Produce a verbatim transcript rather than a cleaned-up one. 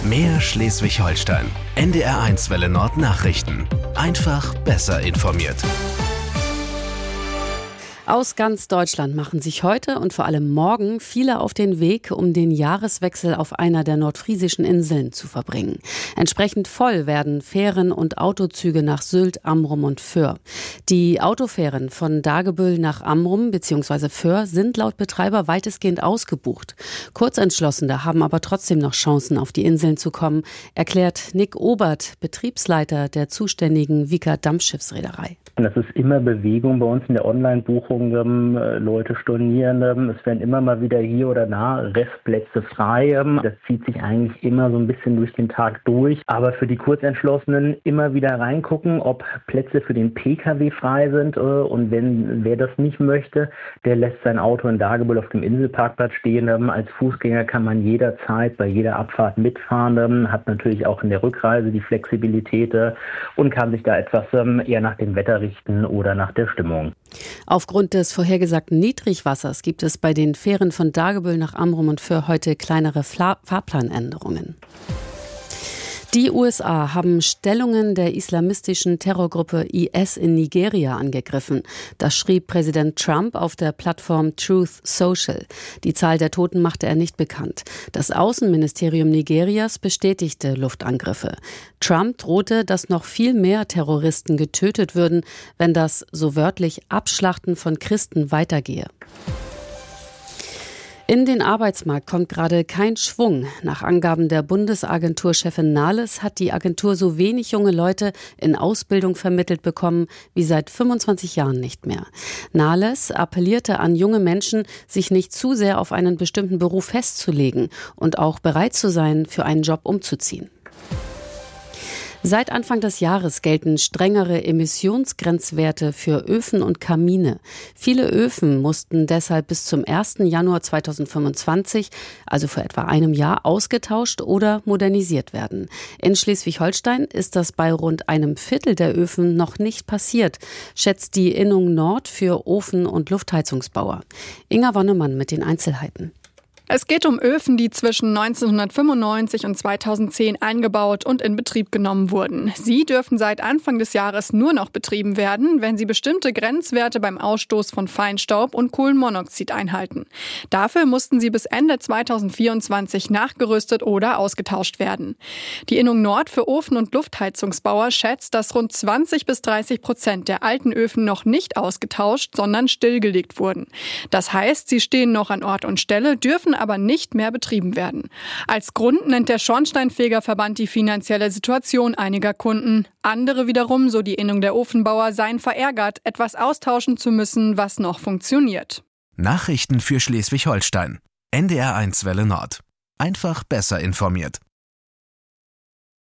Mehr Schleswig-Holstein. N D R eins Welle Nord Nachrichten. Einfach besser informiert. Aus ganz Deutschland machen sich heute und vor allem morgen viele auf den Weg, um den Jahreswechsel auf einer der nordfriesischen Inseln zu verbringen. Entsprechend voll werden Fähren und Autozüge nach Sylt, Amrum und Föhr. Die Autofähren von Dagebüll nach Amrum bzw. Föhr sind laut Betreiber weitestgehend ausgebucht. Kurzentschlossene haben aber trotzdem noch Chancen, auf die Inseln zu kommen, erklärt Nick Obert, Betriebsleiter der zuständigen Wicker Dampfschiffsreederei. Es ist immer Bewegung bei uns in der Online-Buchung. Leute stornieren. Es werden immer mal wieder hier oder da Restplätze frei. Das zieht sich eigentlich immer so ein bisschen durch den Tag durch. Aber für die Kurzentschlossenen immer wieder reingucken, ob Plätze für den Pkw frei sind. Und wenn wer das nicht möchte, der lässt sein Auto in Dagebüll auf dem Inselparkplatz stehen. Als Fußgänger kann man jederzeit bei jeder Abfahrt mitfahren. Hat natürlich auch in der Rückreise die Flexibilität und kann sich da etwas eher nach dem Wetter richten oder nach der Stimmung. Aufgrund des vorhergesagten Niedrigwassers gibt es bei den Fähren von Dagebüll nach Amrum und Föhr heute kleinere Fla- Fahrplanänderungen. Die U S A haben Stellungen der islamistischen Terrorgruppe I S in Nigeria angegriffen. Das schrieb Präsident Trump auf der Plattform Truth Social. Die Zahl der Toten machte er nicht bekannt. Das Außenministerium Nigerias bestätigte Luftangriffe. Trump drohte, dass noch viel mehr Terroristen getötet würden, wenn das, so wörtlich, Abschlachten von Christen weitergehe. In den Arbeitsmarkt kommt gerade kein Schwung. Nach Angaben der Bundesagenturchefin Nahles hat die Agentur so wenig junge Leute in Ausbildung vermittelt bekommen wie seit fünfundzwanzig Jahren nicht mehr. Nahles appellierte an junge Menschen, sich nicht zu sehr auf einen bestimmten Beruf festzulegen und auch bereit zu sein, für einen Job umzuziehen. Seit Anfang des Jahres gelten strengere Emissionsgrenzwerte für Öfen und Kamine. Viele Öfen mussten deshalb bis zum ersten Januar zweitausendfünfundzwanzig, also vor etwa einem Jahr, ausgetauscht oder modernisiert werden. In Schleswig-Holstein ist das bei rund einem Viertel der Öfen noch nicht passiert, schätzt die Innung Nord für Ofen- und Luftheizungsbauer. Inga Wonnemann mit den Einzelheiten. Es geht um Öfen, die zwischen neunzehnhundertfünfundneunzig und zweitausendzehn eingebaut und in Betrieb genommen wurden. Sie dürfen seit Anfang des Jahres nur noch betrieben werden, wenn sie bestimmte Grenzwerte beim Ausstoß von Feinstaub und Kohlenmonoxid einhalten. Dafür mussten sie bis Ende zweitausendvierundzwanzig nachgerüstet oder ausgetauscht werden. Die Innung Nord für Ofen- und Luftheizungsbauer schätzt, dass rund zwanzig bis dreißig Prozent der alten Öfen noch nicht ausgetauscht, sondern stillgelegt wurden. Das heißt, sie stehen noch an Ort und Stelle, dürfen aber nicht mehr betrieben werden. Als Grund nennt der Schornsteinfegerverband die finanzielle Situation einiger Kunden. Andere wiederum, so die Innung der Ofenbauer, seien verärgert, etwas austauschen zu müssen, was noch funktioniert. Nachrichten für Schleswig-Holstein. N D R eins Welle Nord. Einfach besser informiert.